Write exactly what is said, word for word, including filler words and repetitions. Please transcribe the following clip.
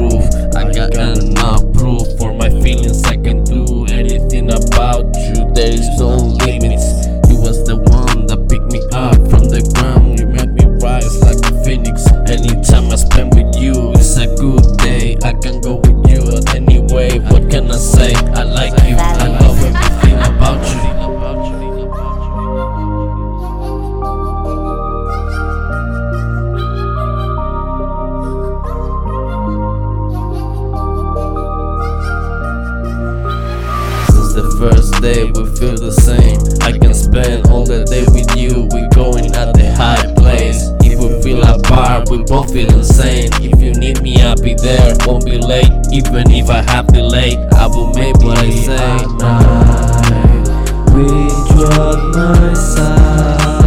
proof. I got enough proof for my feelings. I can do anything about you. There is no limits. You was the one that picked me up from the ground. You made me rise like a phoenix. Anytime I spend with you, it's a good day. I can go with you anyway. What can I say? I like you. I love everything about you. The first day we feel the same. I can spend all the day with you. We going at the high place. If we feel apart, we both feel insane. If you need me, I'll be there. Won't be late, even if I have delay. I will make what I say. With you at my side.